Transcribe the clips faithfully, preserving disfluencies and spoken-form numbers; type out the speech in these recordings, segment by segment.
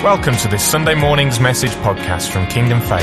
Welcome to this Sunday morning's message podcast from Kingdom Faith.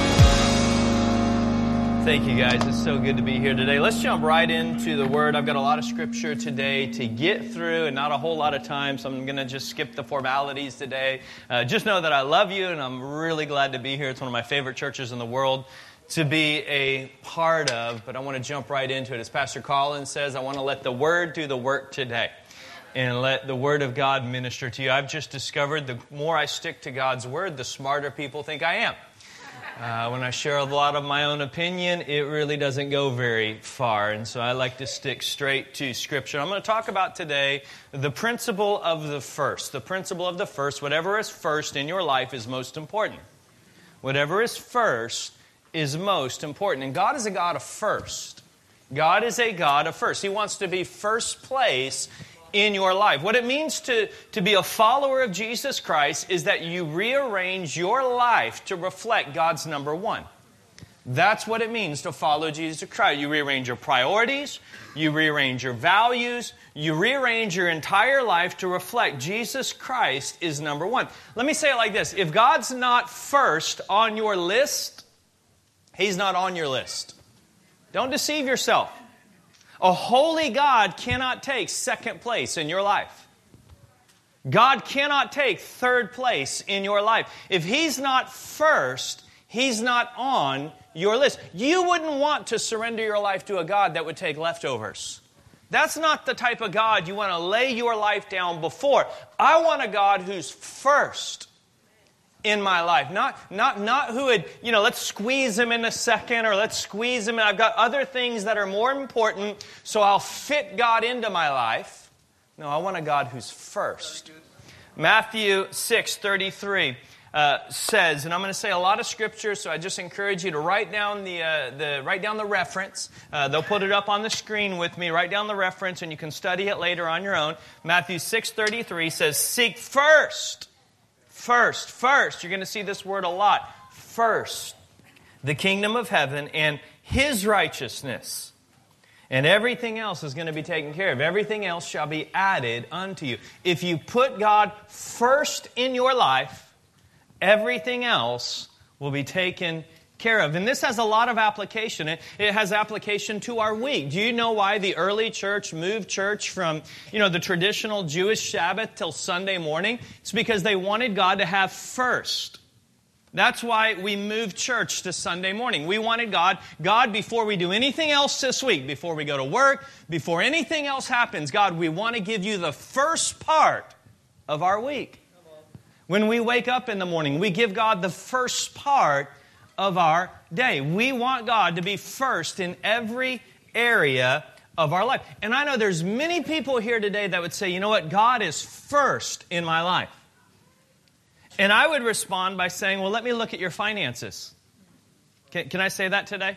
Thank you guys, it's so good to be here today. Let's jump right into the Word. I've got a lot of scripture today to get through and not a whole lot of time, so I'm going to just skip the formalities today. Uh, just know that I love you and I'm really glad to be here. It's one of my favorite churches in the world to be a part of, but I want to jump right into it. As Pastor Collins says, I want to let the Word do the work today and let the Word of God minister to you. I've just discovered the more I stick to God's Word, the smarter people think I am. Uh, when I share a lot of my own opinion, it really doesn't go very far. And so I like to stick straight to Scripture. I'm going to talk about today the principle of the first. The principle of the first. Whatever is first in your life is most important. Whatever is first is most important. And God is a God of first. God is a God of first. He wants to be first place in your life. What it means to, to be a follower of Jesus Christ is that you rearrange your life to reflect God's number one. That's what it means to follow Jesus Christ. You rearrange your priorities, you rearrange your values, you rearrange your entire life to reflect Jesus Christ is number one. Let me say it like this. If God's not first on your list, He's not on your list. Don't deceive yourself. A holy God cannot take second place in your life. God cannot take third place in your life. If He's not first, He's not on your list. You wouldn't want to surrender your life to a God that would take leftovers. That's not the type of God you want to lay your life down before. I want a God who's first in my life. Not, not, not who would, you know, let's squeeze him in a second or let's squeeze him in. I've got other things that are more important, so I'll fit God into my life. No, I want a God who's first. Matthew six thirty-three uh, says, and I'm going to say a lot of scripture, so I just encourage you to write down the, uh, the, write down the reference. Uh, they'll put it up on the screen with me. Write down the reference and you can study it later on your own. Matthew six thirty-three says, seek first. First, first, you're going to see this word a lot. First, the kingdom of heaven and His righteousness. And everything else is going to be taken care of. Everything else shall be added unto you. If you put God first in your life, everything else will be taken care of. And this has a lot of application. It, it has application to our week. Do you know why the early church moved church from, you know, the traditional Jewish Sabbath till Sunday morning? It's because they wanted God to have first. That's why we moved church to Sunday morning. We wanted God, God, before we do anything else this week, before we go to work, before anything else happens, God, we want to give you the first part of our week. When we wake up in the morning, we give God the first part of our day. We want God to be first in every area of our life. And I know there's many people here today that would say, you know what, God is first in my life. And I would respond by saying, well, let me look at your finances. Can, can I say that today?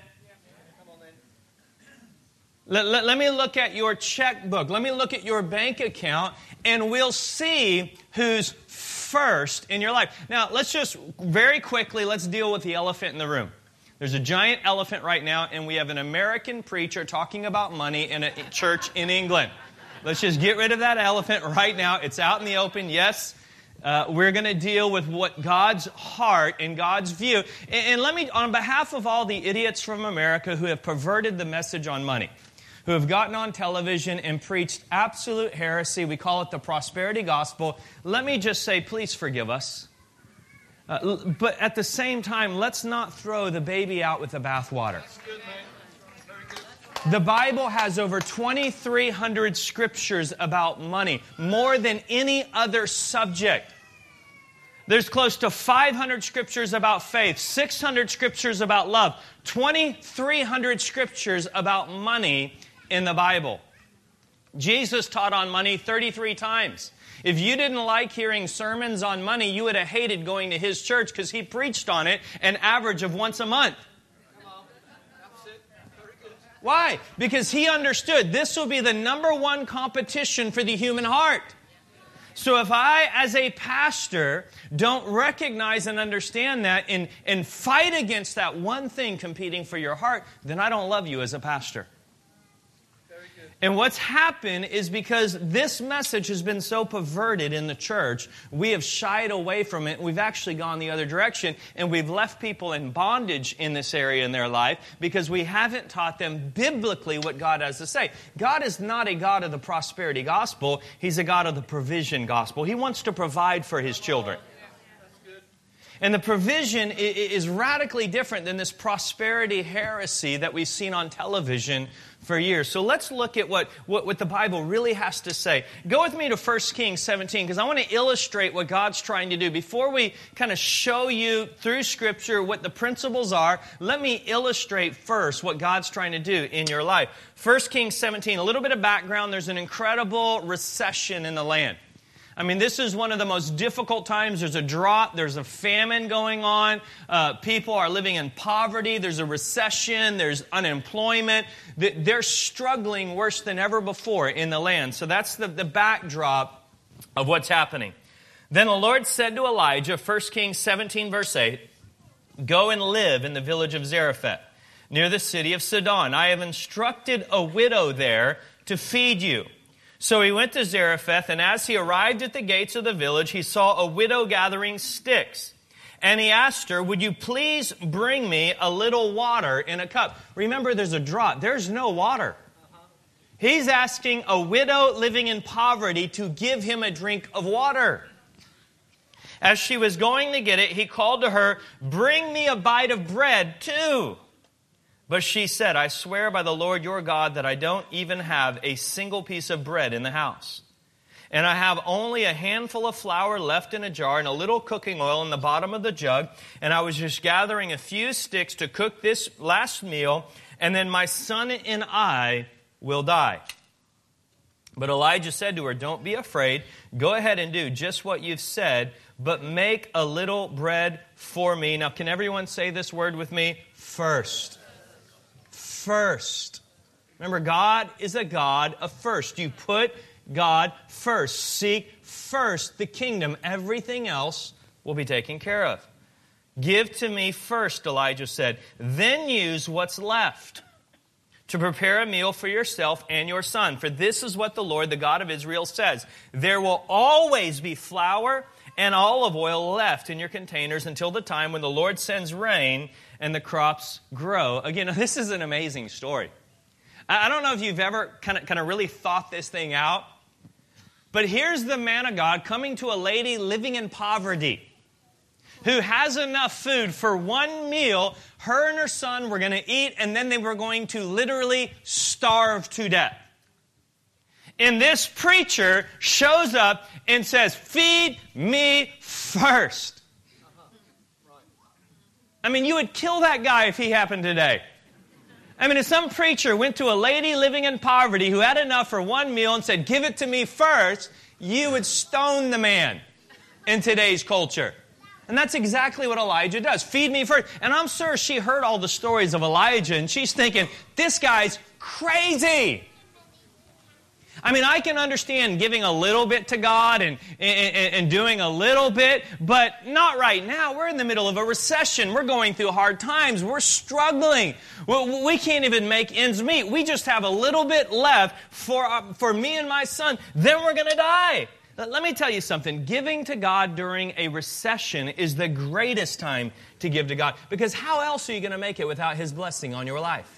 Let, let, let me look at your checkbook. Let me look at your bank account, and we'll see who's first in your life. Now, let's just very quickly, let's deal with the elephant in the room. There's a giant elephant right now, and we have an American preacher talking about money in a church in England. Let's just get rid of that elephant right now. It's out in the open. Yes, uh, we're going to deal with what God's heart and God's view. And, and let me, on behalf of all the idiots from America who have perverted the message on money, who have gotten on television and preached absolute heresy. We call it the prosperity gospel. Let me just say, please forgive us. Uh, but at the same time, let's not throw the baby out with the bathwater. The Bible has over twenty-three hundred scriptures about money, more than any other subject. There's close to five hundred scriptures about faith, six hundred scriptures about love, twenty-three hundred scriptures about money in the Bible. Jesus taught on money thirty-three times. If you didn't like hearing sermons on money, you would have hated going to His church because He preached on it an average of once a month. Why? Because He understood this will be the number one competition for the human heart. So if I, as a pastor, don't recognize and understand that and, and fight against that one thing competing for your heart, then I don't love you as a pastor. And what's happened is because this message has been so perverted in the church, we have shied away from it. We've actually gone the other direction, and we've left people in bondage in this area in their life because we haven't taught them biblically what God has to say. God is not a God of the prosperity gospel. He's a God of the provision gospel. He wants to provide for His children. And the provision is radically different than this prosperity heresy that we've seen on television for years. So let's look at what, what, what the Bible really has to say. Go with me to First Kings seventeen, because I want to illustrate what God's trying to do. Before we kind of show you through Scripture what the principles are, let me illustrate first what God's trying to do in your life. First Kings seventeen, a little bit of background. There's an incredible recession in the land. I mean, this is one of the most difficult times. There's a drought. There's a famine going on. Uh, people are living in poverty. There's a recession. There's unemployment. They're struggling worse than ever before in the land. So that's the, the backdrop of what's happening. Then the Lord said to Elijah, First Kings seventeen, verse eight, "Go and live in the village of Zarephath, near the city of Sidon. I have instructed a widow there to feed you." So he went to Zarephath, and as he arrived at the gates of the village, he saw a widow gathering sticks. And he asked her, "Would you please bring me a little water in a cup?" Remember, there's a drought. There's no water. He's asking a widow living in poverty to give him a drink of water. As she was going to get it, he called to her, "Bring me a bite of bread too." But she said, "I swear by the Lord your God that I don't even have a single piece of bread in the house. And I have only a handful of flour left in a jar and a little cooking oil in the bottom of the jug. And I was just gathering a few sticks to cook this last meal, and then my son and I will die." But Elijah said to her, "Don't be afraid. Go ahead and do just what you've said, but make a little bread for me." Now, can everyone say this word with me? First. First. Remember, God is a God of first. You put God first. Seek first the kingdom. Everything else will be taken care of. "Give to me first," Elijah said. "Then use what's left to prepare a meal for yourself and your son. For this is what the Lord, the God of Israel, says. There will always be flour and olive oil left in your containers until the time when the Lord sends rain and the crops grow." Again, this is an amazing story. I don't know if you've ever kind of, kind of really thought this thing out, but here's the man of God coming to a lady living in poverty who has enough food for one meal. Her and her son were going to eat, and then they were going to literally starve to death. And this preacher shows up and says, "Feed me first." I mean, you would kill that guy if he happened today. I mean, if some preacher went to a lady living in poverty who had enough for one meal and said, "Give it to me first," you would stone the man in today's culture. And that's exactly what Elijah does. Feed me first. And I'm sure she heard all the stories of Elijah, and she's thinking, this guy's crazy. I mean, I can understand giving a little bit to God and, and, and doing a little bit, but not right now. We're in the middle of a recession. We're going through hard times. We're struggling. We can't even make ends meet. We just have a little bit left for, uh, for me and my son. Then we're going to die. Let me tell you something. Giving to God during a recession is the greatest time to give to God, because how else are you going to make it without His blessing on your life?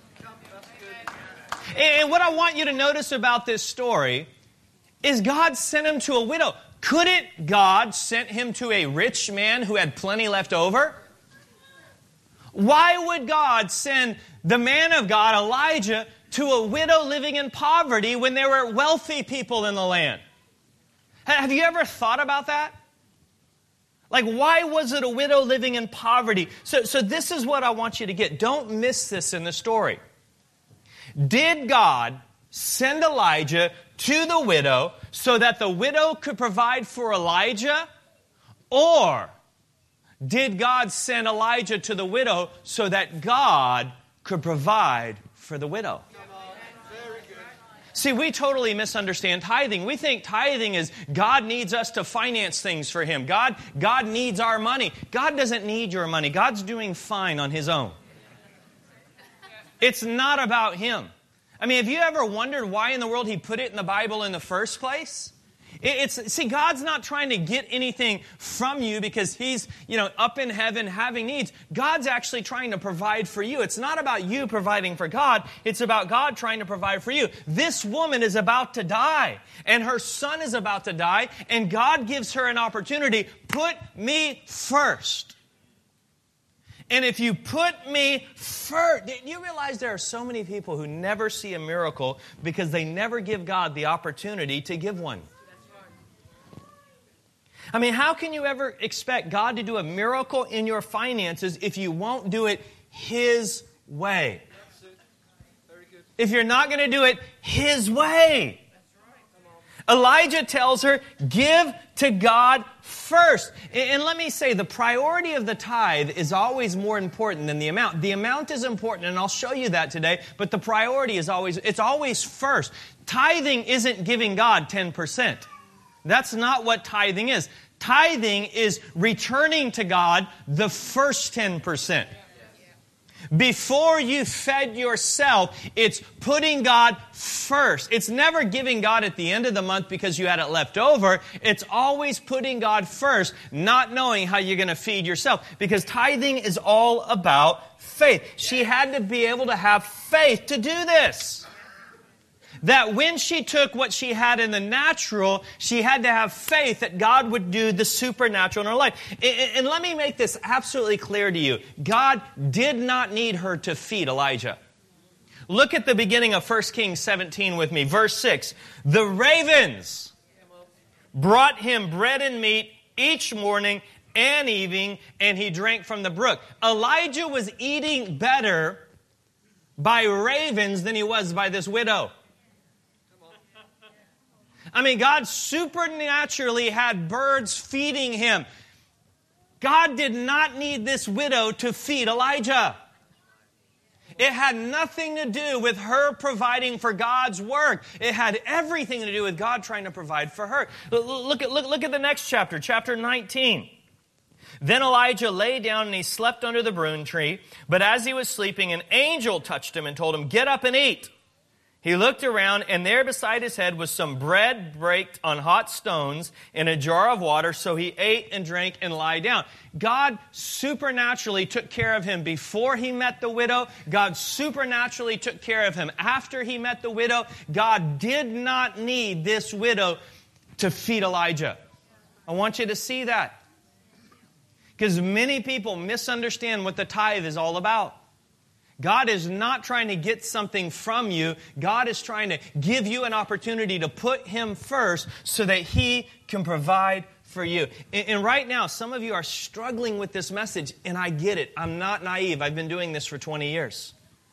And what I want you to notice about this story is God sent him to a widow. Couldn't God sent him to a rich man who had plenty left over? Why would God send the man of God, Elijah, to a widow living in poverty when there were wealthy people in the land? Have you ever thought about that? Like, why was it a widow living in poverty? So, so this is what I want you to get. Don't miss this in the story. Did God send Elijah to the widow so that the widow could provide for Elijah? Or did God send Elijah to the widow so that God could provide for the widow? See, we totally misunderstand tithing. We think tithing is God needs us to finance things for Him. God, God needs our money. God doesn't need your money. God's doing fine on His own. It's not about Him. I mean, have you ever wondered why in the world He put it in the Bible in the first place? It's, see, God's not trying to get anything from you because He's, you know, up in heaven having needs. God's actually trying to provide for you. It's not about you providing for God. It's about God trying to provide for you. This woman is about to die, and her son is about to die, and God gives her an opportunity. Put me first. And if you put me first, do you realize there are so many people who never see a miracle because they never give God the opportunity to give one? I mean, how can you ever expect God to do a miracle in your finances if you won't do it His way? If you're not going to do it His way. Elijah tells her, give to God first. And let me say, the priority of the tithe is always more important than the amount. The amount is important, and I'll show you that today, but the priority is always, it's always first. Tithing isn't giving God ten percent. That's not what tithing is. Tithing is returning to God the first ten percent. Before you fed yourself, it's putting God first. It's never giving God at the end of the month because you had it left over. It's always putting God first, not knowing how you're going to feed yourself. Because tithing is all about faith. She had to be able to have faith to do this. That when she took what she had in the natural, she had to have faith that God would do the supernatural in her life. And let me make this absolutely clear to you. God did not need her to feed Elijah. Look at the beginning of First Kings seventeen with me. Verse six. The ravens brought him bread and meat each morning and evening, and he drank from the brook. Elijah was eating better by ravens than he was by this widow. I mean, God supernaturally had birds feeding him. God did not need this widow to feed Elijah. It had nothing to do with her providing for God's work. It had everything to do with God trying to provide for her. Look at, look, look at the next chapter, chapter nineteen. Then Elijah lay down and he slept under the broom tree. But as he was sleeping, an angel touched him and told him, get up and eat. He looked around, and there beside his head was some bread baked on hot stones and a jar of water. So he ate and drank and lay down. God supernaturally took care of him before he met the widow. God supernaturally took care of him after he met the widow. God did not need this widow to feed Elijah. I want you to see that. Because many people misunderstand what the tithe is all about. God is not trying to get something from you. God is trying to give you an opportunity to put Him first so that He can provide for you. And, and right now, some of you are struggling with this message, and I get it. I'm not naive. I've been doing this for twenty years.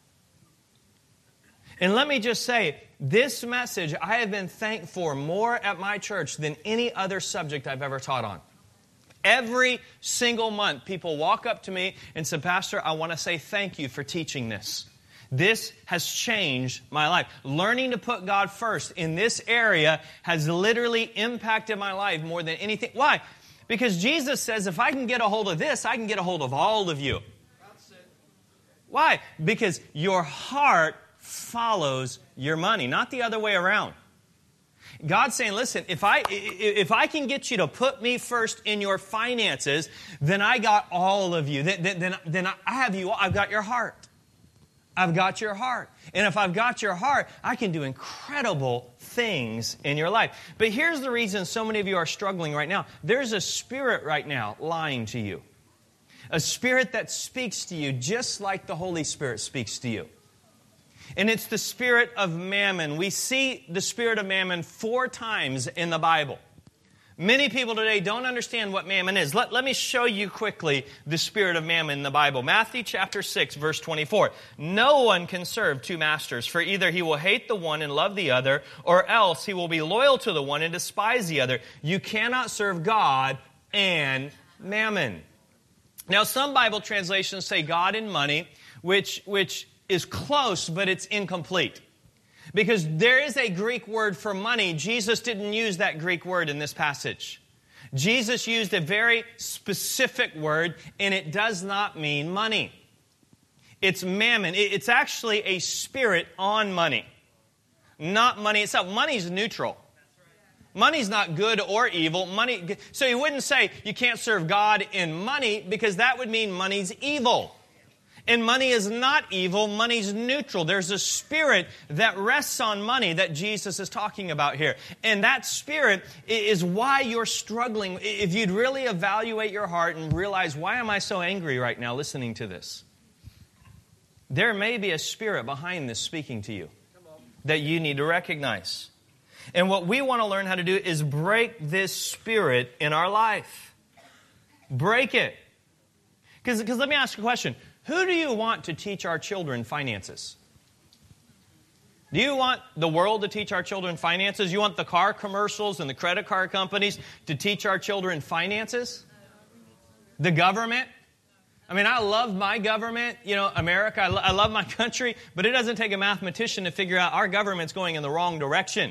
And let me just say, this message I have been thanked for more at my church than any other subject I've ever taught on. Every single month, people walk up to me and say, Pastor, I want to say thank you for teaching this. This has changed my life. Learning to put God first in this area has literally impacted my life more than anything. Why? Because Jesus says, if I can get a hold of this, I can get a hold of all of you. Why? Because your heart follows your money, not the other way around. God's saying, listen, if I if I can get you to put me first in your finances, then I got all of you. Then, then, then I have you. I've got your heart. I've got your heart. And if I've got your heart, I can do incredible things in your life. But here's the reason so many of you are struggling right now. There's a spirit right now lying to you. A spirit that speaks to you just like the Holy Spirit speaks to you. And it's the spirit of mammon. We see the spirit of mammon four times in the Bible. Many people today don't understand what mammon is. Let, let me show you quickly the spirit of mammon in the Bible. Matthew chapter six, verse twenty-four. No one can serve two masters, for either he will hate the one and love the other, or else he will be loyal to the one and despise the other. You cannot serve God and mammon. Now, some Bible translations say God and money, which which is close, but it's incomplete. Because there is a Greek word for money. Jesus didn't use that Greek word in this passage. Jesus used a very specific word, and it does not mean money. It's mammon. It's actually a spirit on money. not money itself. Money's neutral. Money's not good or evil. Money. So you wouldn't say you can't serve God in money, because that would mean money's evil. And money is not evil. Money's neutral. There's a spirit that rests on money that Jesus is talking about here. And that spirit is why you're struggling. If you'd really evaluate your heart and realize, why am I so angry right now listening to this? There may be a spirit behind this speaking to you that you need to recognize. And what we want to learn how to do is break this spirit in our life. Break it. Because let me ask you a question. Who do you want to teach our children finances? Do you want the world to teach our children finances? You want the car commercials and the credit card companies to teach our children finances? The government? I mean, I love my government, you know, America. I, lo- I love my country, but it doesn't take a mathematician to figure out our government's going in the wrong direction.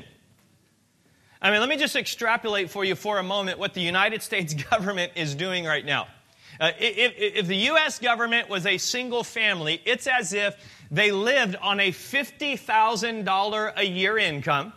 I mean, let me just extrapolate for you for a moment what the United States government is doing right now. Uh, if, if the U S government was a single family, it's as if they lived on a fifty thousand dollars a year income,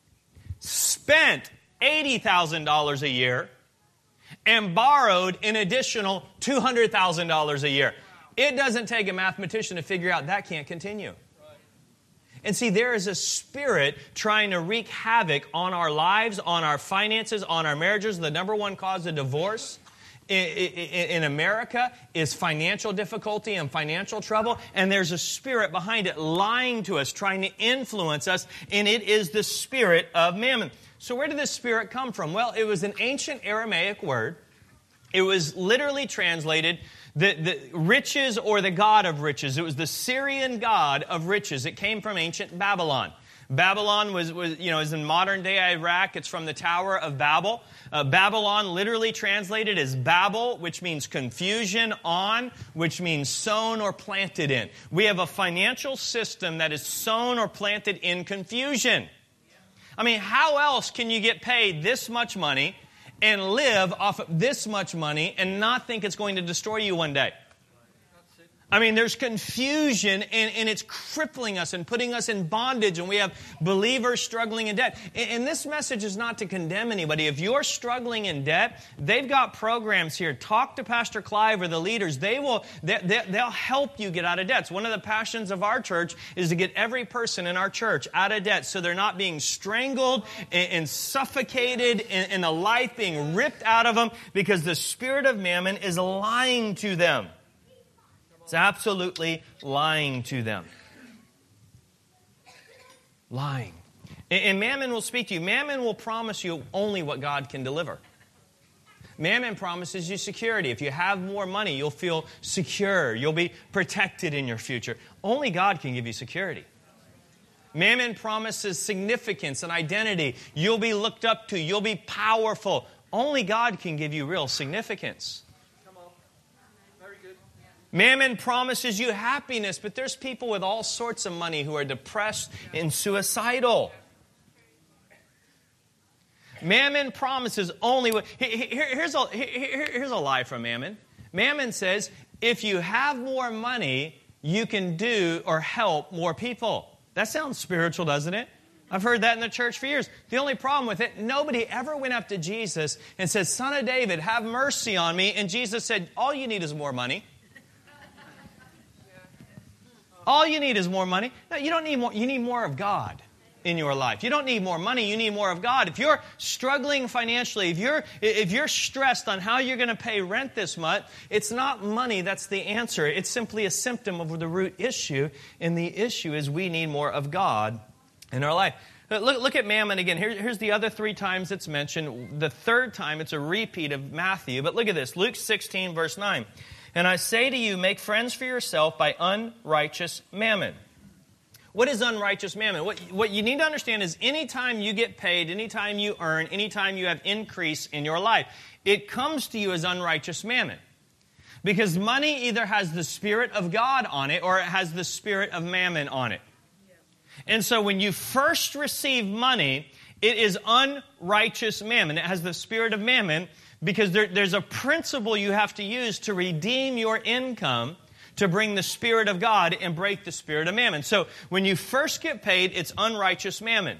spent eighty thousand dollars a year, and borrowed an additional two hundred thousand dollars a year. It doesn't take a mathematician to figure out that can't continue. And see, there is a spirit trying to wreak havoc on our lives, on our finances, on our marriages. The number one cause of divorce in America is financial difficulty and financial trouble, and there's a spirit behind it lying to us, trying to influence us, and it is the spirit of mammon. So where did this spirit come from? Well, it was an ancient Aramaic word. It was literally translated the, the riches or the god of riches. It was the Syrian god of riches. It came from ancient Babylon. Babylon was, was, you know, is in modern-day Iraq. It's from the Tower of Babel. Uh, Babylon literally translated as Babel, which means confusion, on, which means sown or planted in. We have a financial system that is sown or planted in confusion. I mean, how else can you get paid this much money and live off of this much money and not think it's going to destroy you one day? I mean, there's confusion, and, and it's crippling us and putting us in bondage, and we have believers struggling in debt. And, and this message is not to condemn anybody. If you're struggling in debt, they've got programs here. Talk to Pastor Clive or the leaders. They will, they, they, they'll help you get out of debt. One of the passions of our church is to get every person in our church out of debt so they're not being strangled and, and suffocated and, and the life being ripped out of them because the spirit of mammon is lying to them. It's absolutely lying to them. Lying. And mammon will speak to you. Mammon will promise you only what God can deliver. Mammon promises you security. If you have more money, you'll feel secure. You'll be protected in your future. Only God can give you security. Mammon promises significance and identity. You'll be looked up to. You'll be powerful. Only God can give you real significance. Mammon promises you happiness, but there's people with all sorts of money who are depressed and suicidal. Mammon promises only what... Here, here's, a, here, here's a lie from Mammon. Mammon says, if you have more money, you can do or help more people. That sounds spiritual, doesn't it? I've heard that in the church for years. The only problem with it, nobody ever went up to Jesus and said, Son of David, have mercy on me. And Jesus said, all you need is more money. All you need is more money. No, you don't need more. You need more of God in your life. You don't need more money. You need more of God. If you're struggling financially, if you're if you're stressed on how you're going to pay rent this month, it's not money that's the answer. It's simply a symptom of the root issue, and the issue is we need more of God in our life. Look, look at mammon again. Here, here's the other three times it's mentioned. The third time, it's a repeat of Matthew. But look at this. Luke sixteen, verse nine. And I say to you, make friends for yourself by unrighteous mammon. What is unrighteous mammon? What, what you need to understand is anytime you get paid, anytime you earn, anytime you have increase in your life, it comes to you as unrighteous mammon. Because money either has the spirit of God on it or it has the spirit of mammon on it. And so when you first receive money, it is unrighteous mammon. It has the spirit of mammon. Because there, there's a principle you have to use to redeem your income to bring the Spirit of God and break the spirit of mammon. So when you first get paid, it's unrighteous mammon.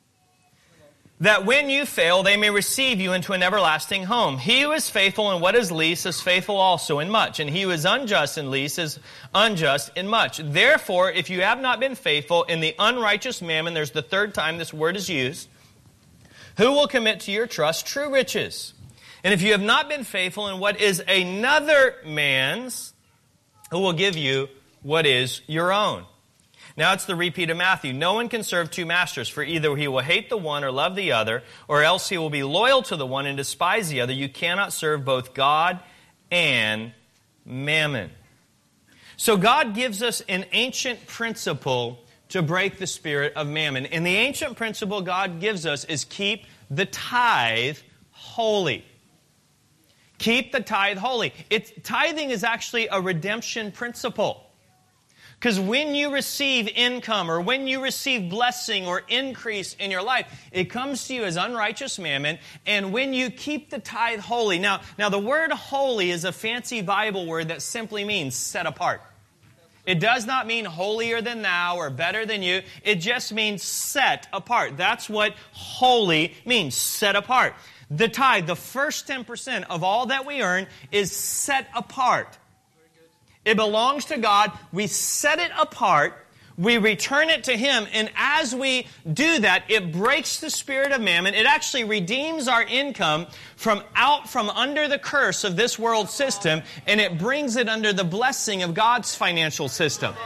That when you fail, they may receive you into an everlasting home. He who is faithful in what is least is faithful also in much, and he who is unjust in least is unjust in much. Therefore, if you have not been faithful in the unrighteous mammon, there's the third time this word is used, who will commit to your trust true riches? And if you have not been faithful in what is another man's, who will give you what is your own? Now it's the repeat of Matthew. No one can serve two masters, for either he will hate the one or love the other, or else he will be loyal to the one and despise the other. You cannot serve both God and mammon. So God gives us an ancient principle to break the spirit of mammon. And the ancient principle God gives us is keep the tithe holy. Keep the tithe holy. It's, tithing is actually a redemption principle. Because when you receive income or when you receive blessing or increase in your life, it comes to you as unrighteous mammon. And when you keep the tithe holy. Now, now the word holy is a fancy Bible word that simply means set apart. It does not mean holier than thou or better than you. It just means set apart. That's what holy means, set apart. The tithe, the first ten percent of all that we earn, is set apart. It belongs to God. We set it apart. We return it to Him. And as we do that, it breaks the spirit of mammon. It actually redeems our income from out from under the curse of this world system, and it brings it under the blessing of God's financial system.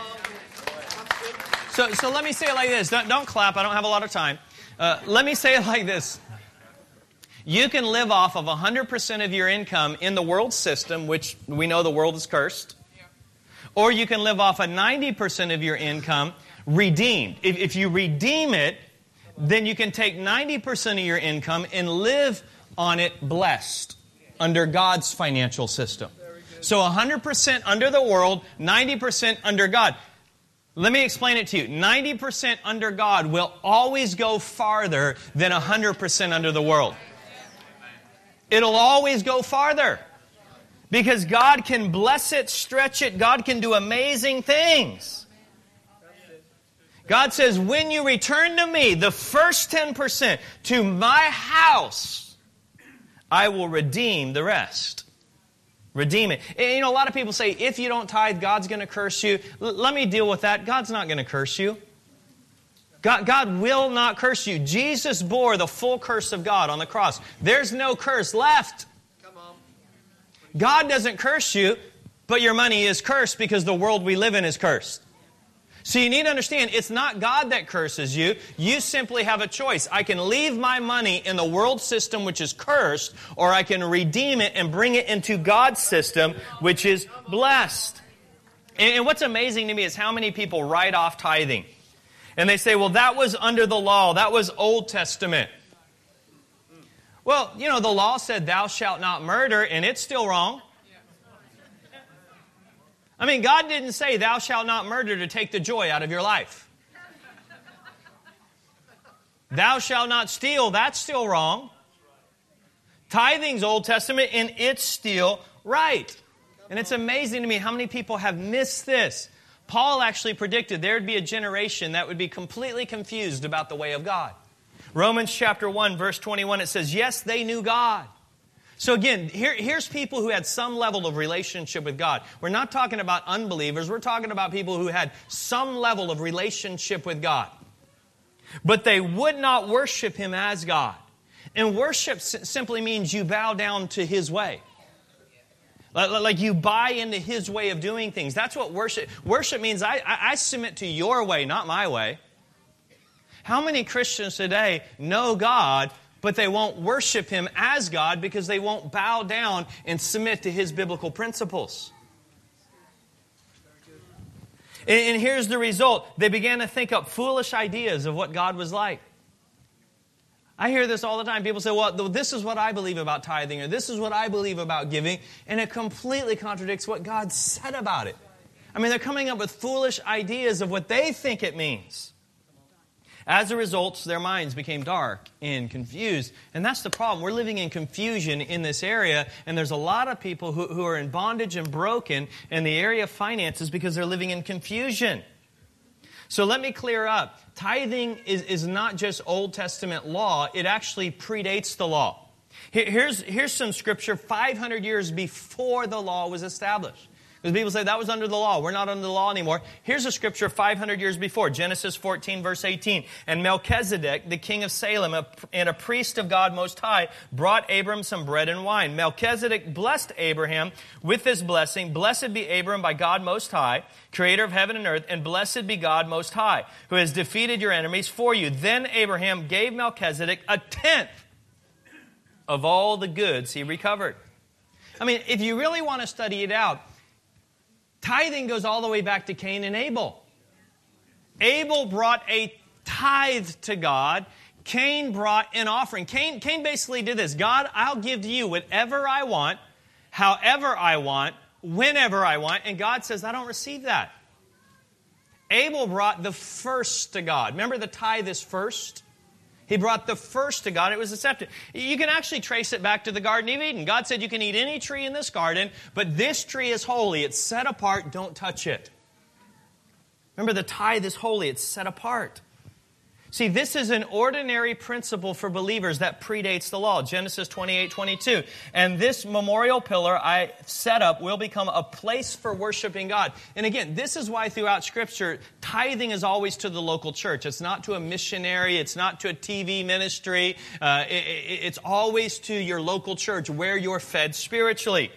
So, so let me say it like this. Don't, don't clap. I don't have a lot of time. Uh, let me say it like this. You can live off of one hundred percent of your income in the world system, which we know the world is cursed. Or you can live off of ninety percent of your income redeemed. If, if you redeem it, then you can take ninety percent of your income and live on it blessed under God's financial system. So one hundred percent under the world, ninety percent under God. Let me explain it to you. ninety percent under God will always go farther than one hundred percent under the world. It'll always go farther. Because God can bless it, stretch it. God can do amazing things. God says, when you return to me, the first ten percent to my house, I will redeem the rest. Redeem it. And, you know, a lot of people say, if you don't tithe, God's going to curse you. L- let me deal with that. God's not going to curse you. God, God will not curse you. Jesus bore the full curse of God on the cross. There's no curse left. God doesn't curse you, but your money is cursed because the world we live in is cursed. So you need to understand, it's not God that curses you. You simply have a choice. I can leave my money in the world system, which is cursed, or I can redeem it and bring it into God's system, which is blessed. And, and what's amazing to me is how many people write off tithing. And they say, well, that was under the law. That was Old Testament. Well, you know, the law said, thou shalt not murder, and it's still wrong. I mean, God didn't say, thou shalt not murder to take the joy out of your life. Thou shalt not steal, that's still wrong. Tithing's Old Testament, and it's still right. And it's amazing to me how many people have missed this. Paul actually predicted there'd be a generation that would be completely confused about the way of God. Romans chapter one, verse twenty-one, it says, yes, they knew God. So again, here, here's people who had some level of relationship with God. We're not talking about unbelievers. We're talking about people who had some level of relationship with God. But they would not worship Him as God. And worship simply means you bow down to His way. Like you buy into His way of doing things. That's what worship... Worship means I, I, I submit to your way, not my way. How many Christians today know God, but they won't worship Him as God because they won't bow down and submit to His biblical principles? And, and here's the result. They began to think up foolish ideas of what God was like. I hear this all the time. People say, well, this is what I believe about tithing, or this is what I believe about giving, and it completely contradicts what God said about it. I mean, they're coming up with foolish ideas of what they think it means. As a result, their minds became dark and confused. And that's the problem. We're living in confusion in this area, and there's a lot of people who, who are in bondage and broken in the area of finances because they're living in confusion. So let me clear up. Tithing is, is not just Old Testament law. It actually predates the law. Here's, here's some scripture five hundred years before the law was established. Because people say that was under the law. We're not under the law anymore. Here's a scripture five hundred years before. Genesis fourteen, verse eighteen. And Melchizedek, the king of Salem, a, and a priest of God Most High, brought Abram some bread and wine. Melchizedek blessed Abraham with this blessing. Blessed be Abram by God Most High, creator of heaven and earth, and blessed be God Most High, who has defeated your enemies for you. Then Abraham gave Melchizedek a tenth of all the goods he recovered. I mean, if you really want to study it out, tithing goes all the way back to Cain and Abel. Abel brought a tithe to God. Cain brought an offering. Cain, Cain basically did this. God, I'll give to you whatever I want, however I want, whenever I want. And God says, I don't receive that. Abel brought the first to God. Remember, the tithe is first? He brought the first to God. It was accepted. You can actually trace it back to the Garden of Eden. God said you can eat any tree in this garden, but this tree is holy. It's set apart. Don't touch it. Remember, the tithe is holy. It's set apart. See, this is an ordinary principle for believers that predates the law. Genesis twenty-eight twenty-two. And this memorial pillar I set up will become a place for worshiping God. And again, this is why throughout Scripture, tithing is always to the local church. It's not to a missionary. It's not to a T V ministry. Uh, it, it, it's always to your local church where you're fed spiritually.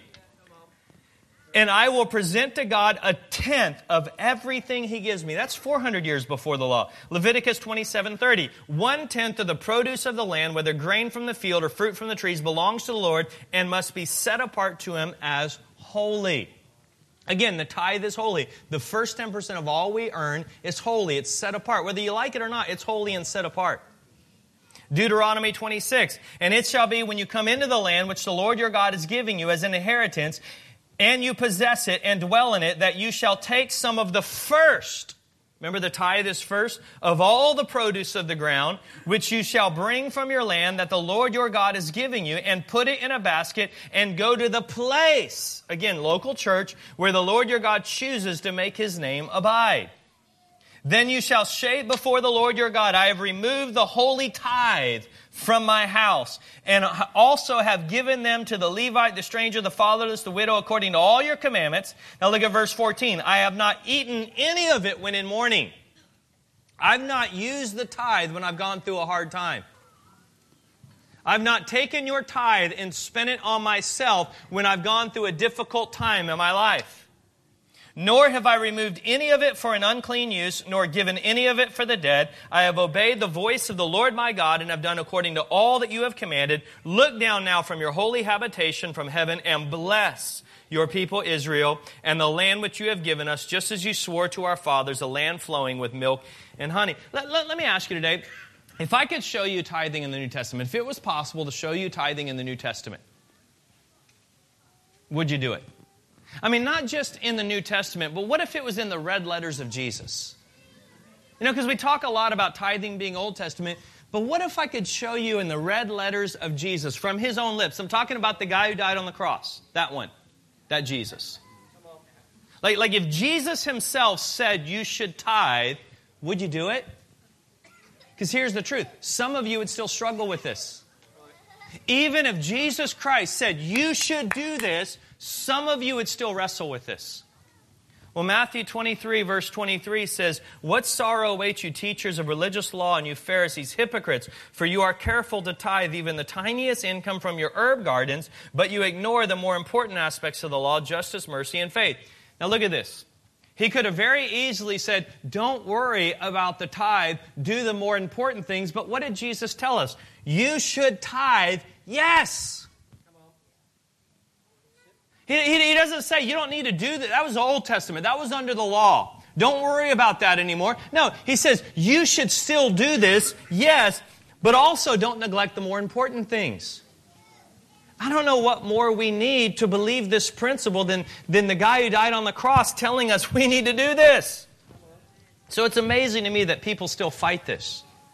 And I will present to God a tenth of everything He gives me. That's four hundred years before the law. Leviticus twenty-seven thirty. One tenth of the produce of the land, whether grain from the field or fruit from the trees, belongs to the Lord and must be set apart to Him as holy. Again, the tithe is holy. The first ten percent of all we earn is holy. It's set apart. Whether you like it or not, it's holy and set apart. Deuteronomy twenty-six. And it shall be when you come into the land which the Lord your God is giving you as an inheritance, and you possess it and dwell in it, that you shall take some of the first, remember the tithe is first, of all the produce of the ground, which you shall bring from your land that the Lord your God is giving you, and put it in a basket, and go to the place, again, local church, where the Lord your God chooses to make His name abide. Then you shall say before the Lord your God, I have removed the holy tithe from my house, and also have given them to the Levite, the stranger, the fatherless, the widow, according to all your commandments. Now look at verse fourteen. I have not eaten any of it when in mourning. I've not used the tithe when I've gone through a hard time. I've not taken your tithe and spent it on myself when I've gone through a difficult time in my life. Nor have I removed any of it for an unclean use, nor given any of it for the dead. I have obeyed the voice of the Lord my God, and have done according to all that you have commanded. Look down now from your holy habitation from heaven, and bless your people Israel, and the land which you have given us, just as you swore to our fathers, a land flowing with milk and honey. Let, let, let me ask you today, if I could show you tithing in the New Testament, if it was possible to show you tithing in the New Testament, would you do it? I mean, not just in the New Testament, but what if it was in the red letters of Jesus? You know, because we talk a lot about tithing being Old Testament, but what if I could show you in the red letters of Jesus from His own lips? I'm talking about the guy who died on the cross. That one. That Jesus. Like, like if Jesus Himself said you should tithe, would you do it? Because here's the truth. Some of you would still struggle with this. Even if Jesus Christ said you should do this, some of you would still wrestle with this. Well, Matthew twenty-three, verse twenty-three says, what sorrow awaits you, teachers of religious law, and you Pharisees, hypocrites, for you are careful to tithe even the tiniest income from your herb gardens, but you ignore the more important aspects of the law, justice, mercy, and faith. Now look at this. He could have very easily said, don't worry about the tithe, do the more important things, but what did Jesus tell us? You should tithe, yes. He, he, he doesn't say you don't need to do that. That was the Old Testament. That was under the law. Don't worry about that anymore. No, He says you should still do this, yes, but also don't neglect the more important things. I don't know what more we need to believe this principle than, than the guy who died on the cross telling us we need to do this. So it's amazing to me that people still fight this.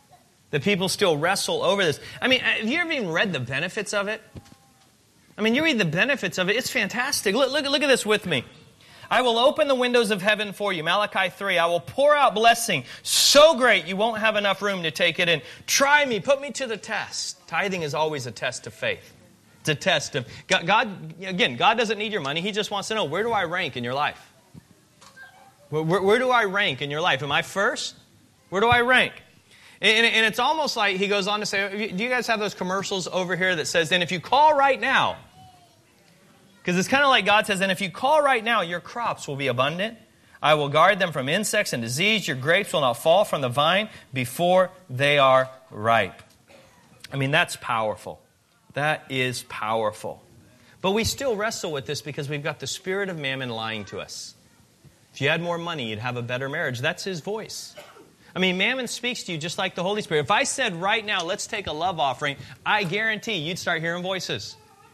that people still wrestle over this. I mean, have you ever even read the benefits of it? I mean, you read the benefits of it. It's fantastic. Look, look, look at this with me. I will open the windows of heaven for you. Malachi three. I will pour out blessing so great you won't have enough room to take it in. Try me. Put me to the test. Tithing is always a test of faith. It's a test of... God, God again, God doesn't need your money. He just wants to know, where do I rank in your life? Where, where, where do I rank in your life? Am I first? Where do I rank? And, and it's almost like he goes on to say, do you guys have those commercials over here that says, and if you call right now... Because it's kind of like God says, and if you call right now, your crops will be abundant. I will guard them from insects and disease. Your grapes will not fall from the vine before they are ripe. I mean, that's powerful. That is powerful. But we still wrestle with this because we've got the spirit of mammon lying to us. If you had more money, you'd have a better marriage. That's his voice. I mean, mammon speaks to you just like the Holy Spirit. If I said right now, let's take a love offering, I guarantee you'd start hearing voices.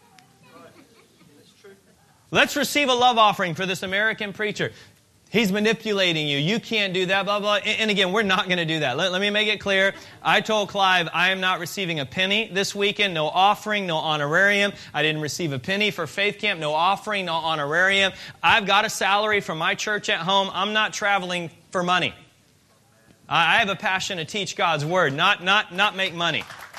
Let's receive a love offering for this American preacher. He's manipulating you. You can't do that, blah, blah. And again, we're not going to do that. Let, let me make it clear. I told Clive I am not receiving a penny this weekend. No offering, no honorarium. I didn't receive a penny for Faith Camp. No offering, no honorarium. I've got a salary from my church at home. I'm not traveling for money. I have a passion to teach God's Word, not, not, not make money.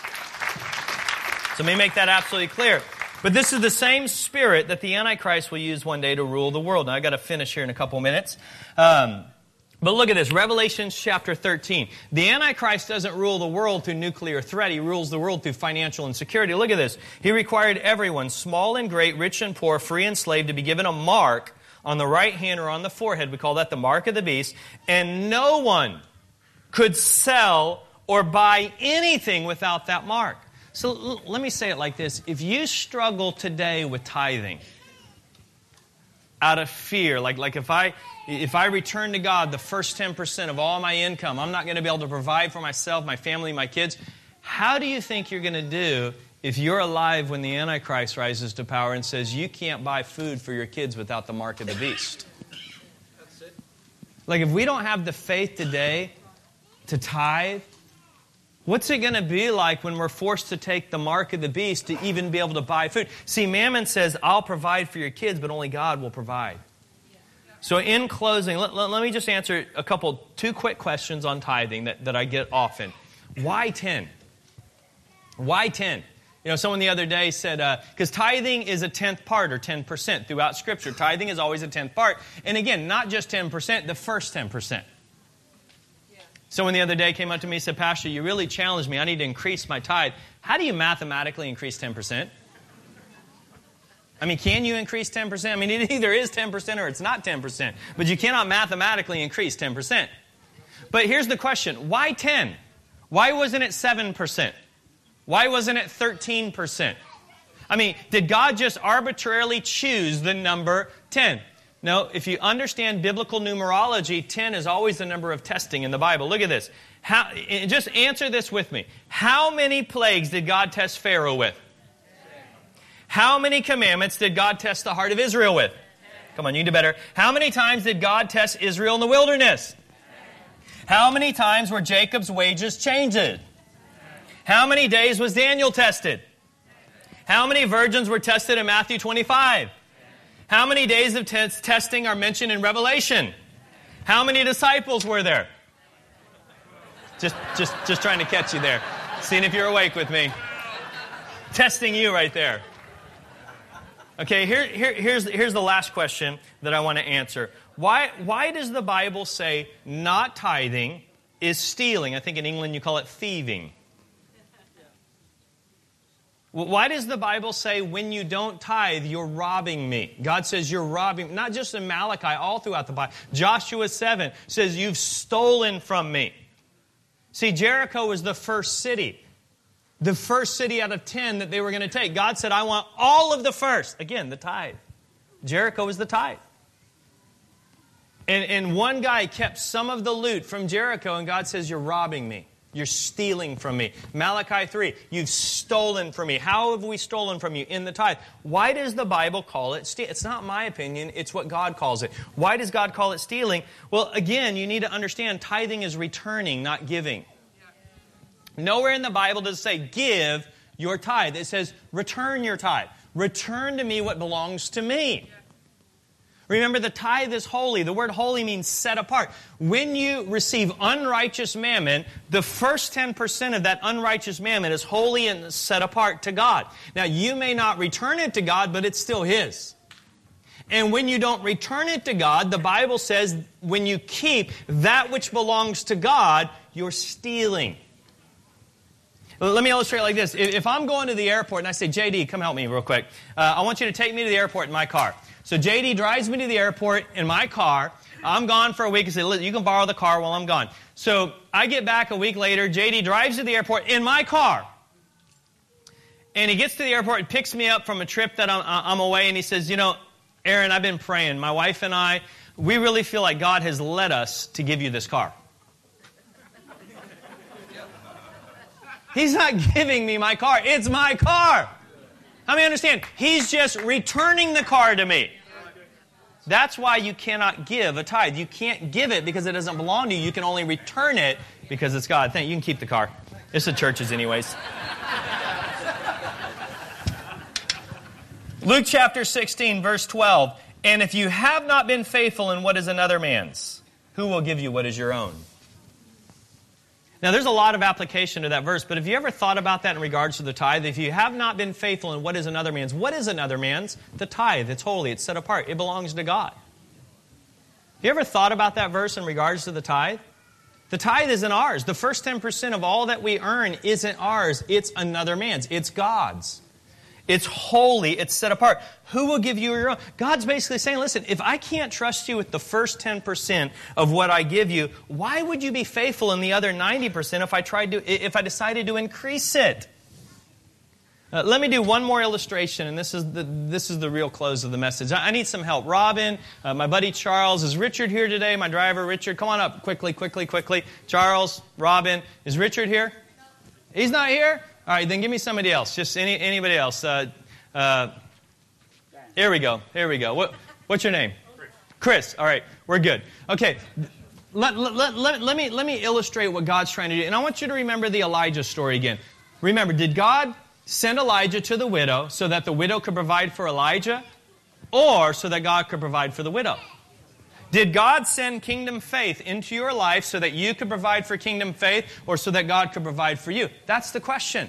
So let me make that absolutely clear. But this is the same spirit that the Antichrist will use one day to rule the world. Now, I've got to finish here in a couple minutes. Um, but look at this, Revelation chapter thirteen. The Antichrist doesn't rule the world through nuclear threat. He rules the world through financial insecurity. Look at this. He required everyone, small and great, rich and poor, free and slave, to be given a mark on the right hand or on the forehead. We call that the mark of the beast. And no one could sell or buy anything without that mark. So l- let me say it like this. If you struggle today with tithing out of fear, like, like if I if I return to God the first ten percent of all my income, I'm not going to be able to provide for myself, my family, my kids, how do you think you're going to do if you're alive when the Antichrist rises to power and says you can't buy food for your kids without the mark of the beast? That's it. Like if we don't have the faith today to tithe, what's it going to be like when we're forced to take the mark of the beast to even be able to buy food? See, Mammon says, I'll provide for your kids, but only God will provide. So in closing, let, let, let me just answer a couple, two quick questions on tithing that, that I get often. Why ten? Why ten? You know, someone the other day said, because uh, tithing is a tenth part or ten percent throughout Scripture. Tithing is always a tenth part. And again, not just ten percent, the first ten percent. Someone the other day came up to me and said, Pastor, you really challenged me. I need to increase my tithe. How do you mathematically increase ten percent? I mean, can you increase ten percent? I mean, it either is ten percent or it's not ten percent. But you cannot mathematically increase ten percent. But here's the question. Why ten? Why wasn't it seven percent? Why wasn't it thirteen percent? I mean, did God just arbitrarily choose the number ten? No, if you understand biblical numerology, ten is always the number of testing in the Bible. Look at this. How, just answer this with me. How many plagues did God test Pharaoh with? How many commandments did God test the heart of Israel with? Come on, you can do better. How many times did God test Israel in the wilderness? How many times were Jacob's wages changed? How many days was Daniel tested? How many virgins were tested in Matthew twenty-five? How many days of t- testing are mentioned in Revelation? How many disciples were there? Just, just, just trying to catch you there. Seeing if you're awake with me. Testing you right there. Okay, here, here, here's, here's the last question that I want to answer. Why, why does the Bible say not tithing is stealing? I think in England you call it thieving. Why does the Bible say when you don't tithe, you're robbing me? God says you're robbing, not just in Malachi, all throughout the Bible. Joshua seven says you've stolen from me. See, Jericho was the first city. The first city out of ten that they were going to take. God said, I want all of the first. Again, the tithe. Jericho was the tithe. And, and one guy kept some of the loot from Jericho, and God says, you're robbing me. You're stealing from me. Malachi three, you've stolen from me. How have we stolen from you? In the tithe. Why does the Bible call it stealing? It's not my opinion. It's what God calls it. Why does God call it stealing? Well, again, you need to understand tithing is returning, not giving. Nowhere in the Bible does it say, give your tithe. It says, return your tithe. Return to me what belongs to me. Remember, the tithe is holy. The word holy means set apart. When you receive unrighteous mammon, the first ten percent of that unrighteous mammon is holy and set apart to God. Now, you may not return it to God, but it's still His. And when you don't return it to God, the Bible says when you keep that which belongs to God, you're stealing. Let me illustrate it like this. If I'm going to the airport and I say, J D, come help me real quick. Uh, I want you to take me to the airport in my car. So J D drives me to the airport in my car. I'm gone for a week. I say, you can borrow the car while I'm gone. So I get back a week later. J D drives to the airport in my car. And he gets to the airport and picks me up from a trip that I'm, I'm away. And he says, you know, Aaron, I've been praying. My wife and I, we really feel like God has led us to give you this car. He's not giving me my car. It's my car. How many understand? He's just returning the car to me. That's why you cannot give a tithe. You can't give it because it doesn't belong to you. You can only return it because it's God. Thank you. You can keep the car. It's the church's anyways. Luke chapter sixteen, verse twelve. And if you have not been faithful in what is another man's, who will give you what is your own? Now, there's a lot of application to that verse, but have you ever thought about that in regards to the tithe? If you have not been faithful in what is another man's, what is another man's? The tithe. It's holy. It's set apart. It belongs to God. Have you ever thought about that verse in regards to the tithe? The tithe isn't ours. The first ten percent of all that we earn isn't ours. It's another man's. It's God's. It's holy. It's set apart. Who will give you your own? God's basically saying, listen, if I can't trust you with the first ten percent of what I give you, why would you be faithful in the other ninety percent if I tried to, if I decided to increase it? Uh, let me do one more illustration, and this is the, this is the real close of the message. I, I need some help. Robin, uh, my buddy Charles, is Richard here today? My driver, Richard, come on up quickly, quickly, quickly. Charles, Robin, is Richard here? He's not here? All right, then give me somebody else. Just any anybody else. Uh, uh, here we go. Here we go. What, what's your name? Chris. Chris. All right, we're good. Okay, let, let, let, let, let, me, let me illustrate what God's trying to do. And I want you to remember the Elijah story again. Remember, did God send Elijah to the widow so that the widow could provide for Elijah? Or so that God could provide for the widow? Did God send kingdom faith into your life so that you could provide for kingdom faith or so that God could provide for you? That's the question.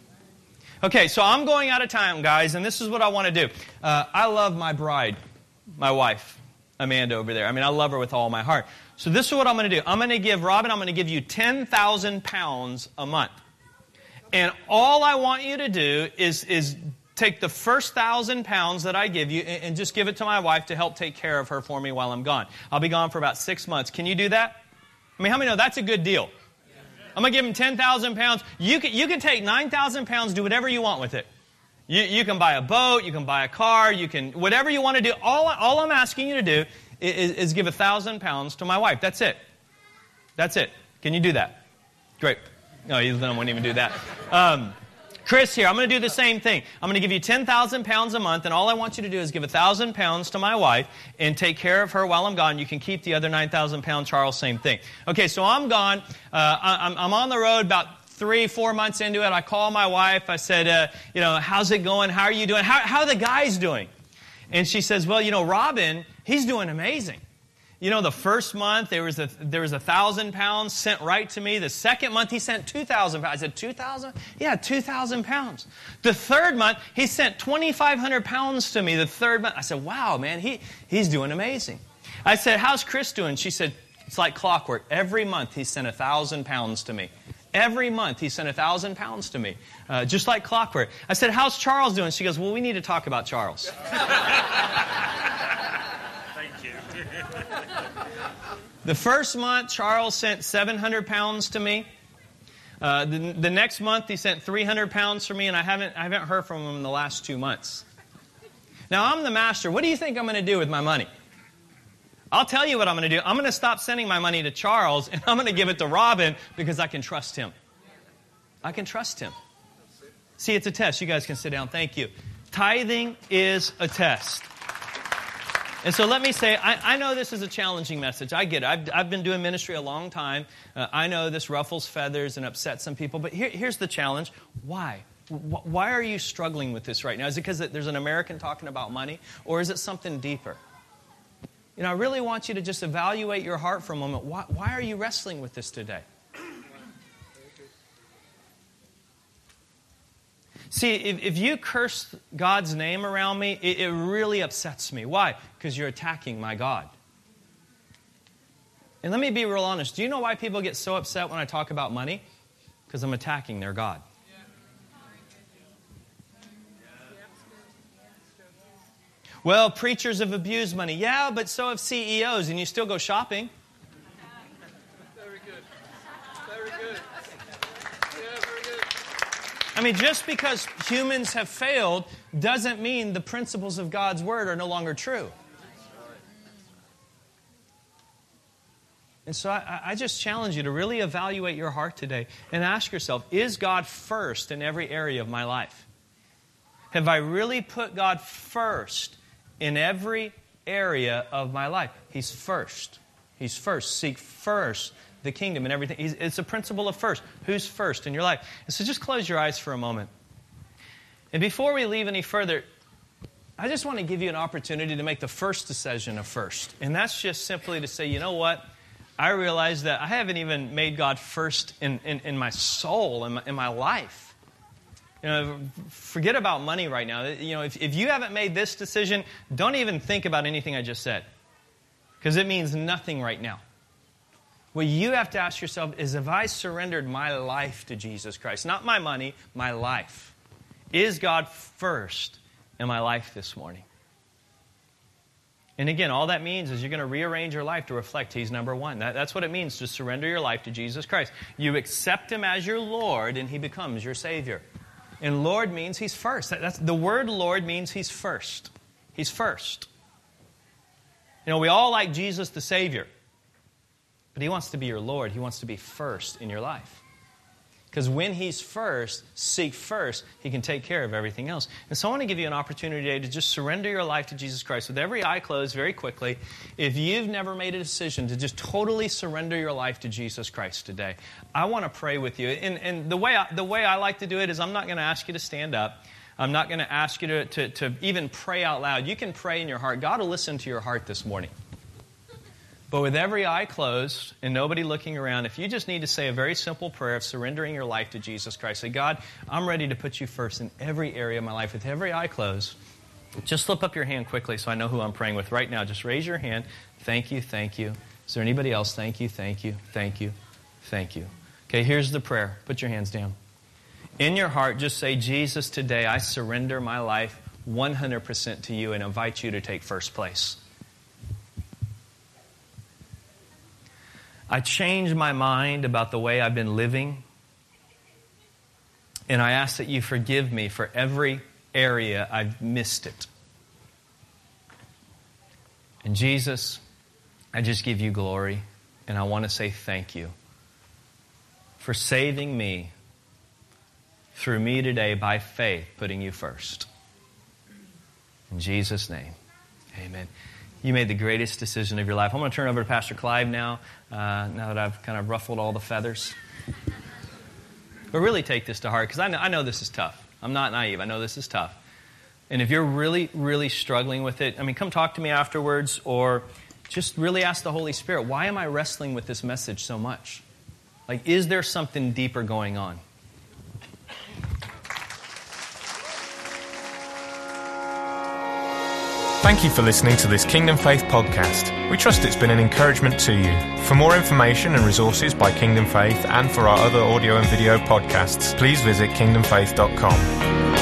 Okay, so I'm going out of time, guys, and this is what I want to do. Uh, I love my bride, my wife, Amanda over there. I mean, I love her with all my heart. So this is what I'm going to do. I'm going to give, Robin, I'm going to give you ten thousand pounds a month. And all I want you to do is is... take the first thousand pounds that I give you and just give it to my wife to help take care of her for me while I'm gone. I'll be gone for about six months. Can you do that? I mean, how many know that's a good deal? I'm going to give him ten thousand pounds. You can, you can take nine thousand pounds, do whatever you want with it. You, you can buy a boat, you can buy a car, you can, whatever you want to do. All, all I'm asking you to do is, is give one thousand pounds to my wife. That's it. That's it. Can you do that? Great. No, he won't even do that. Um, Chris here, I'm going to do the same thing. I'm going to give you ten thousand pounds a month, and all I want you to do is give one thousand pounds to my wife and take care of her while I'm gone. You can keep the other nine thousand pounds, Charles, same thing. Okay, so I'm gone. Uh, I'm, I'm on the road about three, four months into it. I call my wife. I said, uh, you know, how's it going? How are you doing? How, how are the guys doing? And she says, well, you know, Robin, he's doing amazing. You know, the first month, there was a there was a thousand pounds sent right to me. The second month, he sent two thousand pounds. I said, two thousand? Yeah, two thousand pounds. The third month, he sent twenty-five hundred pounds to me. The third month, I said, wow, man, he he's doing amazing. I said, how's Chris doing? She said, it's like clockwork. Every month, he sent a thousand pounds to me. Every month, he sent a thousand pounds to me, uh, just like clockwork. I said, how's Charles doing? She goes, well, we need to talk about Charles. The first month, Charles sent seven hundred pounds to me. Uh, the, the next month, he sent three hundred pounds for me, and I haven't, I haven't heard from him in the last two months. Now, I'm the master. What do you think I'm going to do with my money? I'll tell you what I'm going to do. I'm going to stop sending my money to Charles, and I'm going to give it to Robin because I can trust him. I can trust him. See, it's a test. You guys can sit down. Thank you. Tithing is a test. And so let me say, I, I know this is a challenging message. I get it. I've, I've been doing ministry a long time. Uh, I know this ruffles feathers and upsets some people. But here, here's the challenge. Why? W- why are you struggling with this right now? Is it because there's an American talking about money? Or is it something deeper? You know, I really want you to just evaluate your heart for a moment. Why, why are you wrestling with this today? See, if, if you curse God's name around me, it, it really upsets me. Why? Because you're attacking my God. And let me be real honest. Do you know why people get so upset when I talk about money? Because I'm attacking their God. Well, preachers have abused money. Yeah, but so have C E Os, and you still go shopping. Very good. Very good. Yeah, very good. I mean, just because humans have failed doesn't mean the principles of God's Word are no longer true. And so I, I just challenge you to really evaluate your heart today and ask yourself, is God first in every area of my life? Have I really put God first in every area of my life? He's first. He's first. Seek first the kingdom and everything. He's, it's a principle of first. Who's first in your life? And so just close your eyes for a moment. And before we leave any further, I just want to give you an opportunity to make the first decision of first. And that's just simply to say, you know what? I realize that I haven't even made God first in, in, in my soul, in my, in my life. You know, forget about money right now. You know, if, if you haven't made this decision, don't even think about anything I just said. Because it means nothing right now. What you have to ask yourself is, have I surrendered my life to Jesus Christ? Not my money, my life. Is God first in my life this morning? And again, all that means is you're going to rearrange your life to reflect He's number one. That, that's what it means to surrender your life to Jesus Christ. You accept Him as your Lord, and He becomes your Savior. And Lord means He's first. That, that's, the word Lord means He's first. He's first. You know, we all like Jesus the Savior. But He wants to be your Lord. He wants to be first in your life. Because when He's first, seek first, He can take care of everything else. And so I want to give you an opportunity today to just surrender your life to Jesus Christ. With every eye closed, very quickly, if you've never made a decision to just totally surrender your life to Jesus Christ today, I want to pray with you. And, and the way I, the way I like to do it is I'm not going to ask you to stand up. I'm not going to ask you to, to, to even pray out loud. You can pray in your heart. God will listen to your heart this morning. But with every eye closed and nobody looking around, if you just need to say a very simple prayer of surrendering your life to Jesus Christ, say, God, I'm ready to put you first in every area of my life. With every eye closed, just slip up your hand quickly so I know who I'm praying with right now. Just raise your hand. Thank you, thank you. Is there anybody else? Thank you, thank you, thank you, thank you. Okay, here's the prayer. Put your hands down. In your heart, just say, Jesus, today I surrender my life one hundred percent to you and invite you to take first place. I change my mind about the way I've been living, and I ask that you forgive me for every area I've missed it. And Jesus, I just give you glory, and I want to say thank you for saving me through me today by faith, putting you first. In Jesus' name, amen. You made the greatest decision of your life. I'm going to turn over to Pastor Clive now, uh, now that I've kind of ruffled all the feathers. But really take this to heart, because I know, I know this is tough. I'm not naive. I know this is tough. And if you're really, really struggling with it, I mean, come talk to me afterwards, or just really ask the Holy Spirit, why am I wrestling with this message so much? Like, is there something deeper going on? Thank you for listening to this Kingdom Faith podcast. We trust it's been an encouragement to you. For more information and resources by Kingdom Faith and for our other audio and video podcasts, please visit kingdom faith dot com.